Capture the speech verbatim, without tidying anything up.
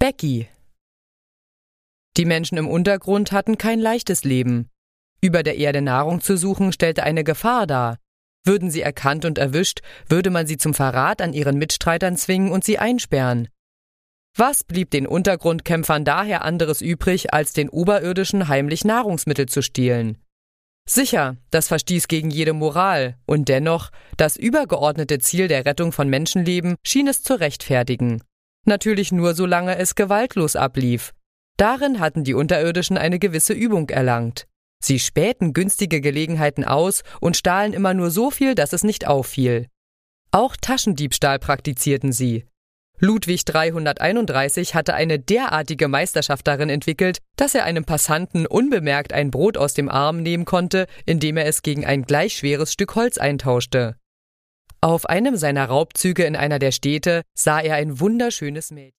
Becky. Die Menschen im Untergrund hatten kein leichtes Leben. Über der Erde Nahrung zu suchen, stellte eine Gefahr dar. Würden sie erkannt und erwischt, würde man sie zum Verrat an ihren Mitstreitern zwingen und sie einsperren. Was blieb den Untergrundkämpfern daher anderes übrig, als den Oberirdischen heimlich Nahrungsmittel zu stehlen? Sicher, das verstieß gegen jede Moral, und dennoch, das übergeordnete Ziel der Rettung von Menschenleben schien es zu rechtfertigen. Natürlich nur, solange es gewaltlos ablief. Darin hatten die Unterirdischen eine gewisse Übung erlangt. Sie spähten günstige Gelegenheiten aus und stahlen immer nur so viel, dass es nicht auffiel. Auch Taschendiebstahl praktizierten sie. Ludwig dreihunderteinunddreißig hatte eine derartige Meisterschaft darin entwickelt, dass er einem Passanten unbemerkt ein Brot aus dem Arm nehmen konnte, indem er es gegen ein gleich schweres Stück Holz eintauschte. Auf einem seiner Raubzüge in einer der Städte sah er ein wunderschönes Mädchen.